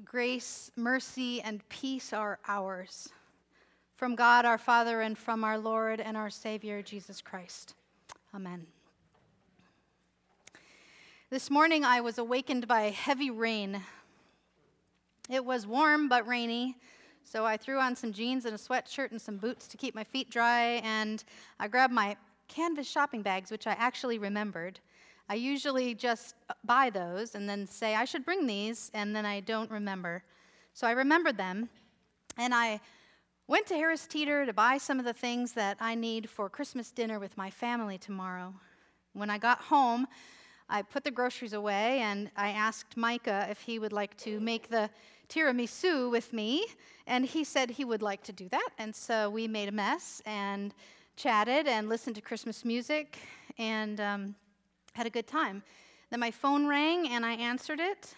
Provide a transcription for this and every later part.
Grace, mercy, and peace are ours, from God our Father and from our Lord and our Savior, Jesus Christ. Amen. This morning I was awakened by heavy rain. It was warm but rainy, so I threw on some jeans and a sweatshirt and some boots to keep my feet dry, and I grabbed my canvas shopping bags, which I actually remembered. I usually just buy those and then say, I should bring these, and then I don't remember. So I remembered them, and I went to Harris Teeter to buy some of the things that I need for Christmas dinner with my family tomorrow. When I got home, I put the groceries away, and I asked Micah if he would like to make the tiramisu with me, and he said he would like to do that. And so we made a mess and chatted and listened to Christmas music and had a good time. Then my phone rang, and I answered it,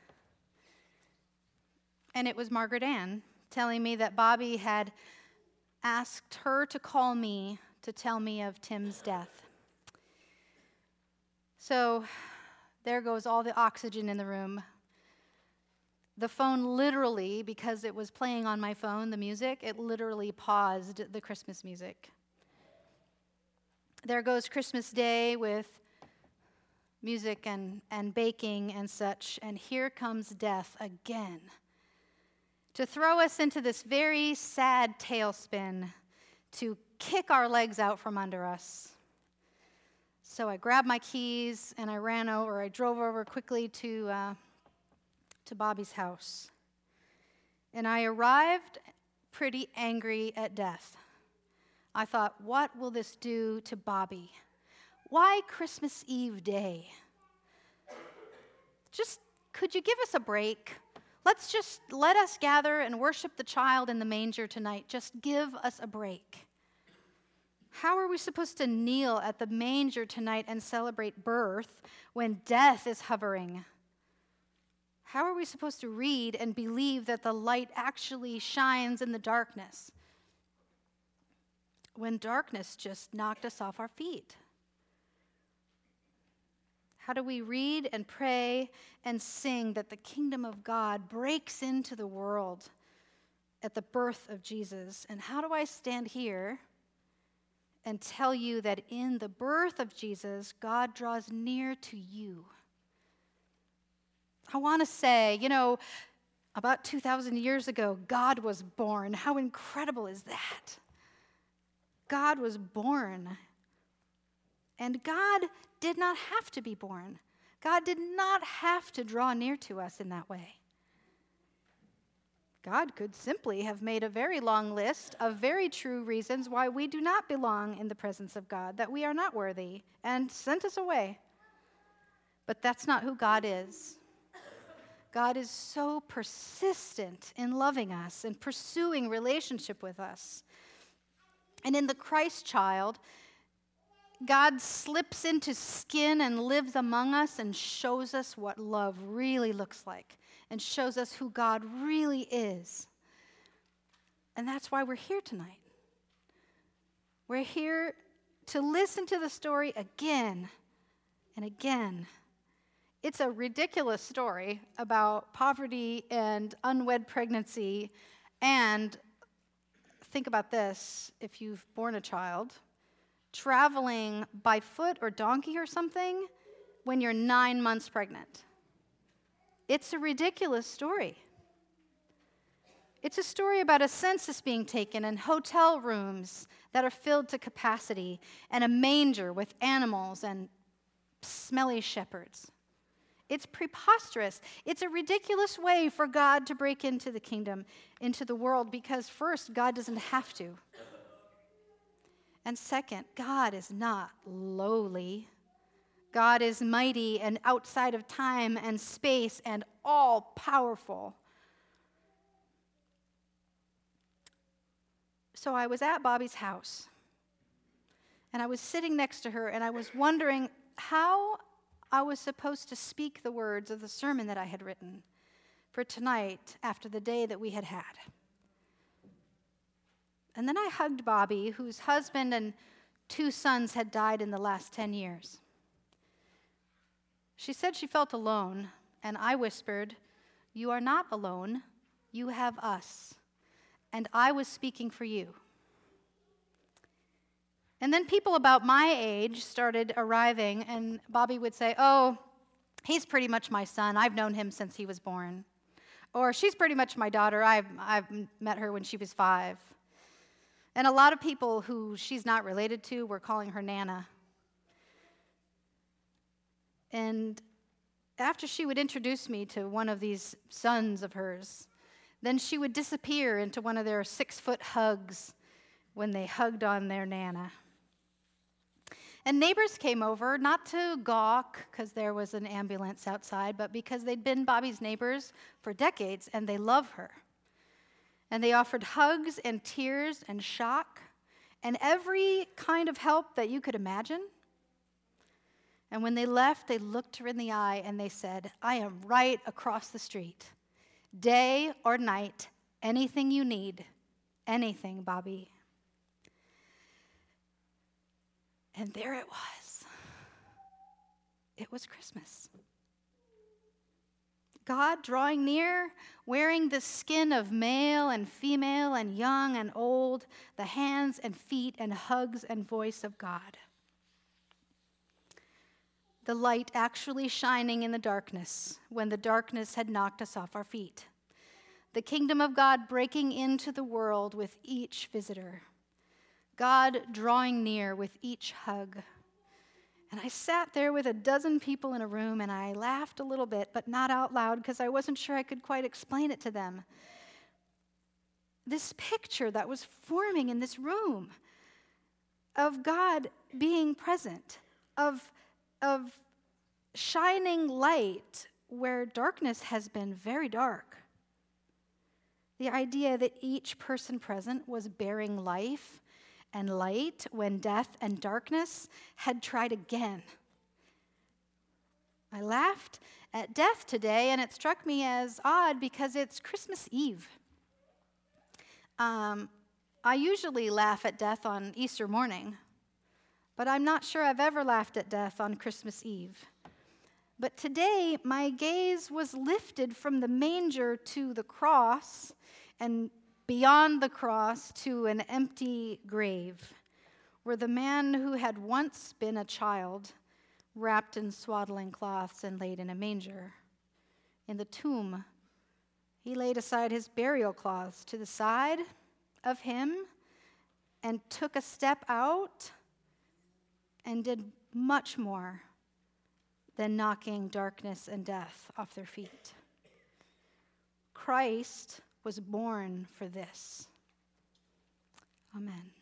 and it was Margaret Ann telling me that Bobby had asked her to call me to tell me of Tim's death. So there goes all the oxygen in the room. The phone literally, because it was playing on my phone, the music, it literally paused the Christmas music. There goes Christmas Day with music and baking and such, and here comes death again to throw us into this very sad tailspin, to kick our legs out from under us. So I grabbed my keys and I drove over quickly to Bobby's house. And I arrived pretty angry at death. I thought, what will this do to Bobby? Why Christmas Eve day? Could you give us a break? Let us gather and worship the child in the manger tonight. Just give us a break. How are we supposed to kneel at the manger tonight and celebrate birth when death is hovering? How are we supposed to read and believe that the light actually shines in the darkness when darkness just knocked us off our feet? How do we read and pray and sing that the kingdom of God breaks into the world at the birth of Jesus? And how do I stand here and tell you that in the birth of Jesus, God draws near to you? I want to say, about 2,000 years ago, God was born. How incredible is that? God was born. And God did not have to be born. God did not have to draw near to us in that way. God could simply have made a very long list of very true reasons why we do not belong in the presence of God, that we are not worthy, and sent us away. But that's not who God is. God is so persistent in loving us and pursuing relationship with us. And in the Christ child, God slips into skin and lives among us and shows us what love really looks like and shows us who God really is. And that's why we're here tonight. We're here to listen to the story again and again. It's a ridiculous story about poverty and unwed pregnancy. And think about this, if you've born a child, traveling by foot or donkey or something when you're 9 months pregnant. It's a ridiculous story. It's a story about a census being taken and hotel rooms that are filled to capacity and a manger with animals and smelly shepherds. It's preposterous. It's a ridiculous way for God to break into the kingdom, into the world, because first, God doesn't have to. And second, God is not lowly. God is mighty and outside of time and space and all-powerful. So I was at Bobby's house, and I was sitting next to her, and I was wondering how I was supposed to speak the words of the sermon that I had written for tonight after the day that we had had. And then I hugged Bobby, whose husband and 2 sons had died in the last 10 years. She said she felt alone, and I whispered, You are not alone. You have us. And I was speaking for you. And then people about my age started arriving, and Bobby would say, oh, he's pretty much my son. I've known him since he was born. Or she's pretty much my daughter. I've met her when she was 5. And a lot of people who she's not related to were calling her Nana. And after she would introduce me to one of these sons of hers, then she would disappear into one of their 6-foot hugs when they hugged on their Nana. And neighbors came over, not to gawk because there was an ambulance outside, but because they'd been Bobby's neighbors for decades and they love her. And they offered hugs and tears and shock and every kind of help that you could imagine. And when they left, they looked her in the eye and they said, I am right across the street. Day or night, anything you need, anything, Bobby. And there it was. It was Christmas. God drawing near, wearing the skin of male and female and young and old, the hands and feet and hugs and voice of God. The light actually shining in the darkness when the darkness had knocked us off our feet. The kingdom of God breaking into the world with each visitor. God drawing near with each hug. And I sat there with a dozen people in a room and I laughed a little bit, but not out loud because I wasn't sure I could quite explain it to them. This picture that was forming in this room of God being present, of shining light where darkness has been very dark. The idea that each person present was bearing life and light when death and darkness had tried again. I laughed at death today, and it struck me as odd because it's Christmas Eve. I usually laugh at death on Easter morning, but I'm not sure I've ever laughed at death on Christmas Eve. But today, my gaze was lifted from the manger to the cross, and beyond the cross to an empty grave, where the man who had once been a child, wrapped in swaddling cloths and laid in a manger. In the tomb, he laid aside his burial cloths to the side of him and took a step out and did much more than knocking darkness and death off their feet. Christ was born for this. Amen.